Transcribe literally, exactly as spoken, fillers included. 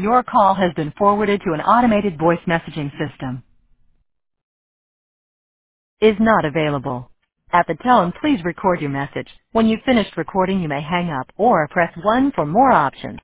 Your call has been forwarded to an automated voice messaging system. Is not available. At the tone, please record your message. When you've finished recording, you may hang up or press one for more options.